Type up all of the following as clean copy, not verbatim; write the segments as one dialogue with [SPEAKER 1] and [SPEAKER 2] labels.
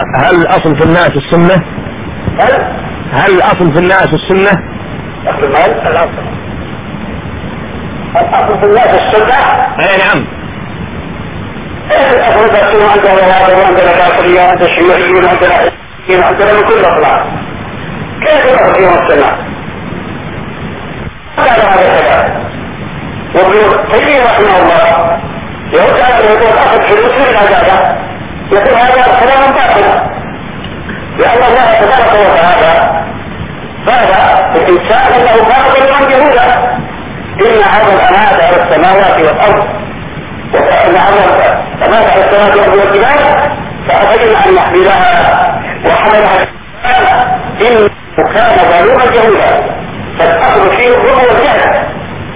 [SPEAKER 1] هل الأصل في الناس السنة؟ هل الأصل في الناس السنة؟
[SPEAKER 2] الأصل في الناس السنة؟
[SPEAKER 1] أي نعم.
[SPEAKER 2] الأصل في السنة عندنا رواتب وعندنا كافرية وعندنا شيوعيين وعندنا عندنا من كل أطلاع. كيف الأصل فيهم السنة؟ هذا الكلام. وابن تيمية رحمه الله يقول الأصل في المسلم العبادة، يقول هذا كلام باطل، لأن الله تبارك وتعالى قال الإنسان أنه كان ظلما جهولا، إن عرض الأمانة على السماوات والأرض وإن عرض الأمانة على السماوات والأرض والجبال فأبين أن يحملها وحملها إنه كان ظلوما جهولا. فالأصل فيه الظلم والجهل،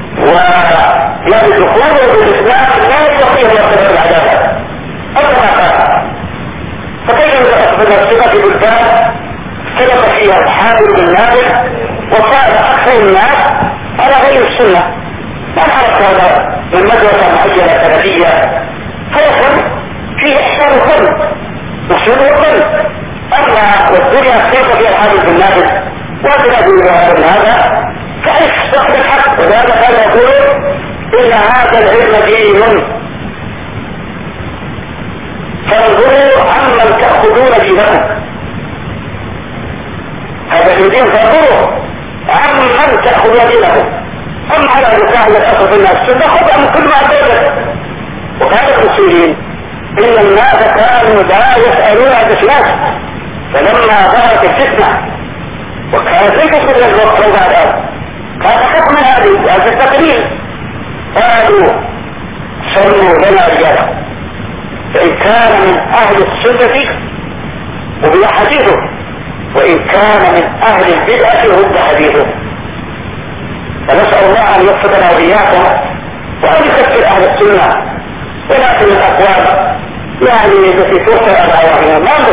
[SPEAKER 2] ويجب دخوله بالإسلام لا يستطيع يقتل العدالة أبدا قال. فكيف يتأصل الصفة في بلدان سبق فيها الحامل بالنابل وصار أكثر الناس على غير السنة؟ ما عرفت هذا من مدرسة معينة سلفية فيصل فيه إحسان الظلم وسلوك الظلم. أما والدنيا سبق فيها الحامل بالنابل وأدنى من هذا كيف صاحب الحق؟ وهذا كان يقول إن هذا العلم دين فانظروا عمن تأخذون دينكم. هذا الدين فانظروا عمن تأخذون دينكم. أما على الركاع الأصل في الناس فنأخذ من كل ما أدرك. وقال المسلمين إن الناس كانوا لا يسألون عن الناس، فلما ظهرت الفتنة وكانت ليس كل الوقت لو بعد كان حكم هذا التقليل قالوا صلوا لنا رجالا، فإن كان من أهل السنة وبلا حديثه، وإن كان من أهل البدعة رد حديثه. فنسأل الله أن يوفقنا وإياكم وأن يكفر أهل السنة. ولكن الأقوال يعني التي توصل على أواهنا ما